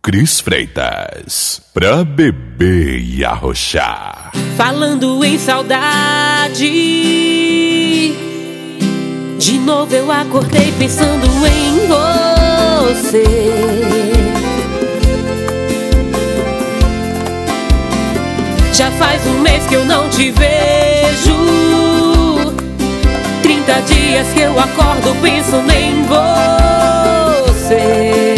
Cris Freitas, pra beber e arrochar. Falando em saudade, de novo eu acordei pensando em você. Já faz um mês que eu não te vejo, 30 dias que eu acordo pensando em você.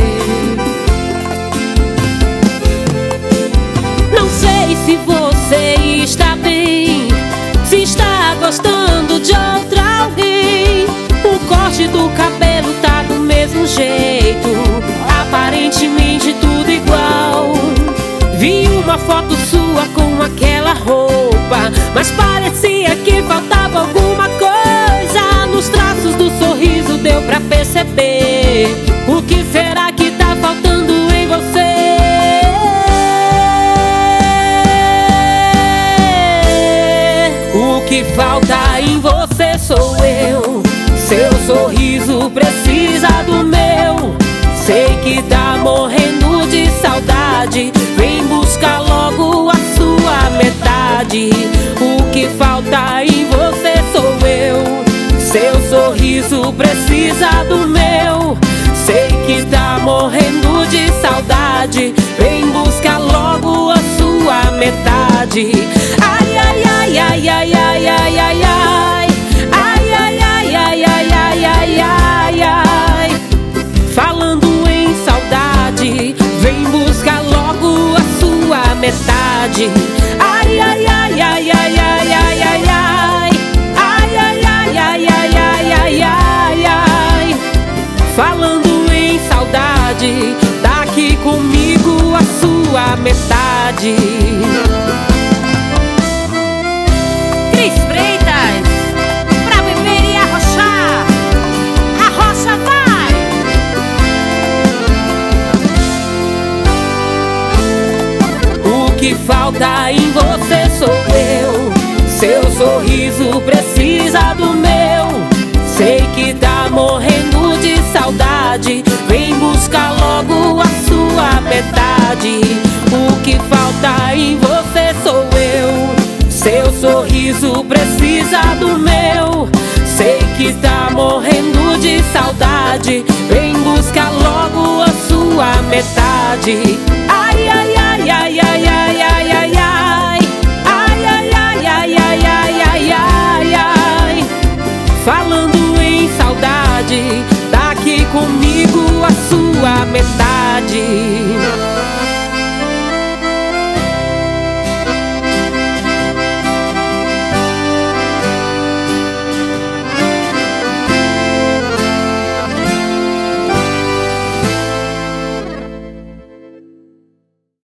Não sei se você está bem, se está gostando de outra alguém. O corte do cabelo tá do mesmo jeito, aparentemente tudo igual. Vi uma foto sua com aquela roupa, mas parecia que faltava alguma coisa. Nos traços do sorriso deu pra perceber. O que será que tá faltando em você? O que falta em você sou eu. Seu sorriso precisa do meu. Sei que tá morrendo de saudade, vem buscar logo a sua metade. O que falta em você sou eu. Seu sorriso precisa do meu. Sei que tá morrendo de saudade, vem buscar logo a sua metade. Ai, ai, ai, ai, ai, ai, ai, ai, ai. Ai, ai, ai, ai, ai, ai, ai, ai, ai. Falando em saudade, vem buscar logo a sua metade. Ai, ai, ai, ai, ai, ai, ai, ai, ai. Ai, ai, ai, ai, ai, ai, ai, ai, ai. Falando em saudade, tá aqui comigo a sua metade. Cris Freitas, pra beber e arrochar, arrocha vai! O que falta em você sou eu. Seu sorriso precisa do meu. Sei que tá morrendo de saudade, vem buscar logo a sua metade. O que falta em você sou eu. Seu sorriso precisa do meu. Sei que tá morrendo de saudade, vem buscar logo a sua metade. Ai, ai, ai, ai, ai, ai, ai, ai, ai. Ai, ai, ai, ai, ai, ai, ai, ai, ai. Falando em saudade, tá aqui comigo a sua metade.